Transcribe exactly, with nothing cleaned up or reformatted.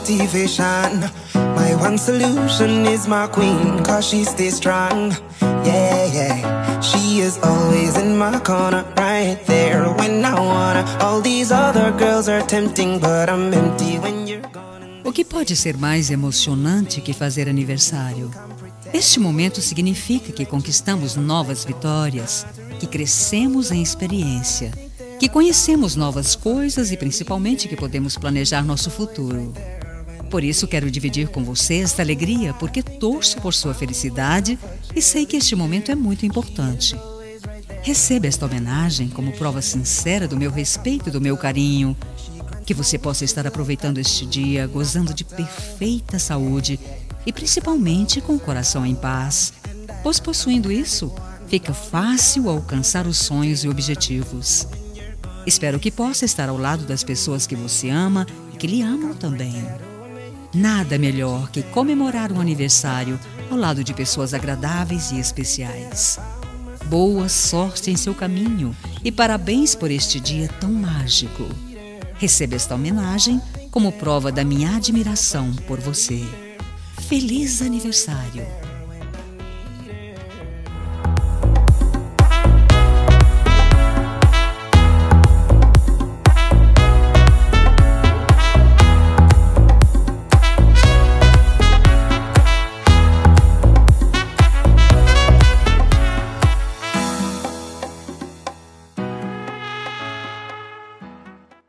motivation. My one solution is my queen, cause she stays strong. Yeah, yeah, she is always in my corner, right there when I wanna. All these other girls are tempting, but I'm empty when you're gone. O que pode ser mais emocionante que fazer aniversário? Este momento significa que conquistamos novas vitórias, que crescemos em experiência, que conhecemos novas coisas e principalmente que podemos planejar nosso futuro. Por isso quero dividir com você esta alegria, porque torço por sua felicidade e sei que este momento é muito importante. Receba esta homenagem como prova sincera do meu respeito e do meu carinho. Que você possa estar aproveitando este dia, gozando de perfeita saúde e principalmente com o coração em paz, pois possuindo isso, fica fácil alcançar os sonhos e objetivos. Espero que possa estar ao lado das pessoas que você ama e que lhe amam também. Nada melhor que comemorar um aniversário ao lado de pessoas agradáveis e especiais. Boa sorte em seu caminho e parabéns por este dia tão mágico. Receba esta homenagem como prova da minha admiração por você. Feliz aniversário!